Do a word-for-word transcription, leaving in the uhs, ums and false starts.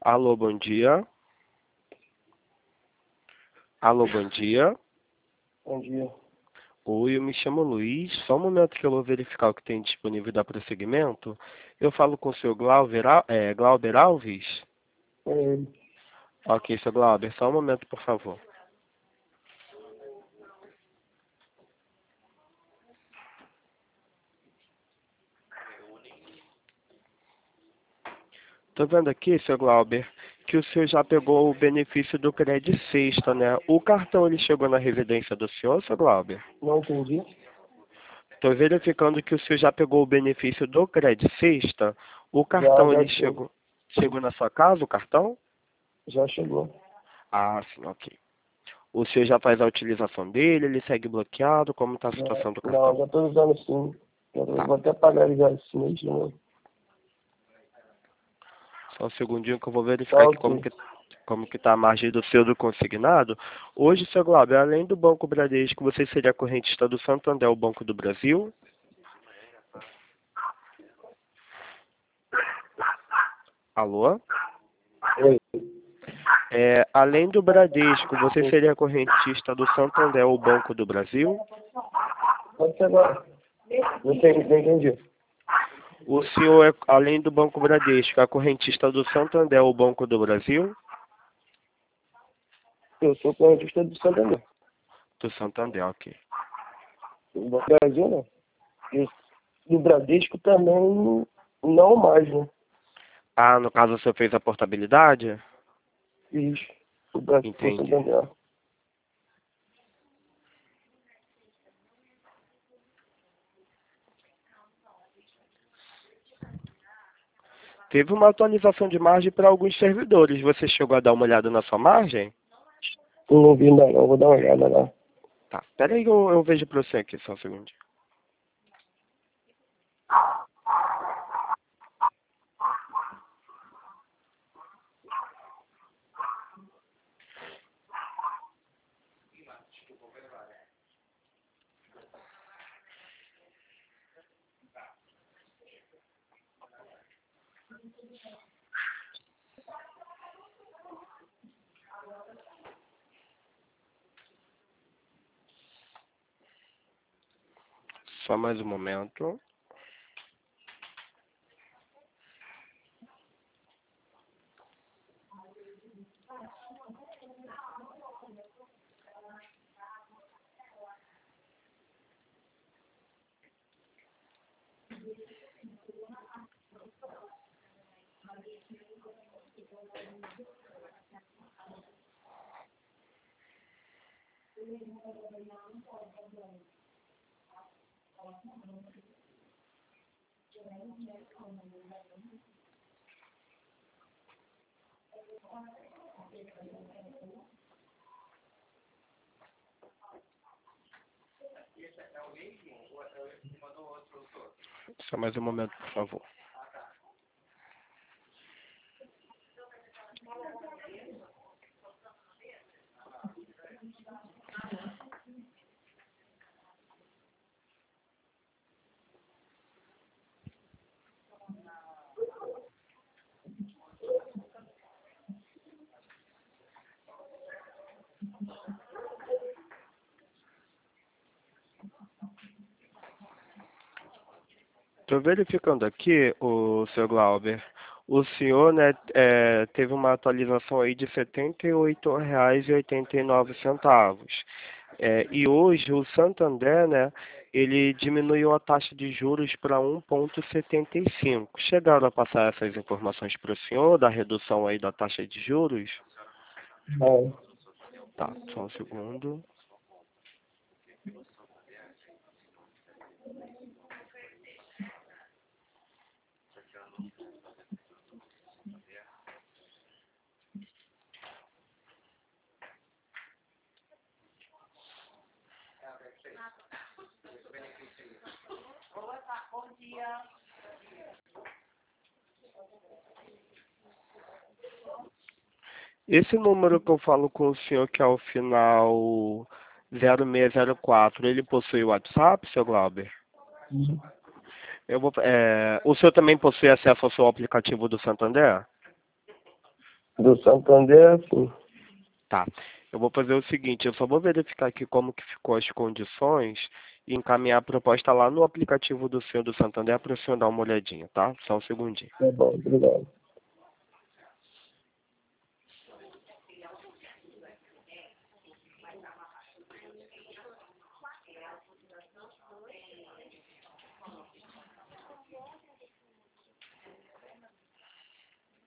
Alô, bom dia. Alô, bom dia. Bom dia. Oi, eu me chamo Luiz. Só um momento que eu vou verificar o que tem disponível da prosseguimento. Eu falo com o senhor Glauber, Al- é, Glauber Alves? É, Ok, senhor Glauber, só um momento, por favor. Estou vendo aqui, senhor Glauber, que o senhor já pegou o benefício do crédito sexta, né? O cartão ele chegou na residência do senhor, senhor Glauber? não entendi. Estou verificando que o senhor já pegou o benefício do crédito sexta. O Já, cartão já ele sim. chegou, chegou na sua casa, o cartão? Já chegou. Ah, sim, ok. O senhor já faz a utilização dele, ele segue bloqueado, como está a Já, situação do não, cartão? já estou usando sim. Eu Tá, vou até pagar ele já esse mês de novo. só um segundinho que eu vou verificar Tá aqui como ok. que como que está a margem do seu do consignado. Hoje, seu Glauber, além do Banco Bradesco, você seria correntista do Santander, o Banco do Brasil? Alô? Oi. É, além do Bradesco, você seria correntista do Santander, o Banco do Brasil? Pode ser agora. Não entendi. Não entendi. O senhor, é, além do Banco Bradesco, é correntista do Santander, o Banco do Brasil? Eu sou correntista do Santander. Do Santander, ok. Do Brasil, não. E do Bradesco também não mais, né? Ah, no caso, o senhor fez a portabilidade? Isso. O Brasil do Entendi. Santander. Teve uma atualização de margem para alguns servidores. Você chegou a dar uma olhada na sua margem? Eu não vi ainda não. Vou dar uma olhada lá. Tá, pera aí que eu, eu vejo para você aqui, só um segundo. Só mais um momento. Só mais um momento, por favor. Estou verificando aqui, o seu Glauber. O senhor, né, é, teve uma atualização aí de setenta e oito reais e oitenta e nove centavos. É, e hoje o Santander, né, ele diminuiu a taxa de juros para um vírgula setenta e cinco. Chegaram a passar essas informações para o senhor, da redução aí da taxa de juros? É. Tá, só um segundo. Esse número que eu falo com o senhor, que é o final zero seis zero quatro, ele possui WhatsApp, seu Glauber? Uhum. Eu vou, é, o senhor também possui acesso ao seu aplicativo do Santander? Do Santander, sim. Tá. Eu vou fazer o seguinte, eu só vou verificar aqui como que ficou as condições e encaminhar a proposta lá no aplicativo do senhor do Santander para o senhor dar uma olhadinha, tá? Só um segundinho. Tá bom, obrigado.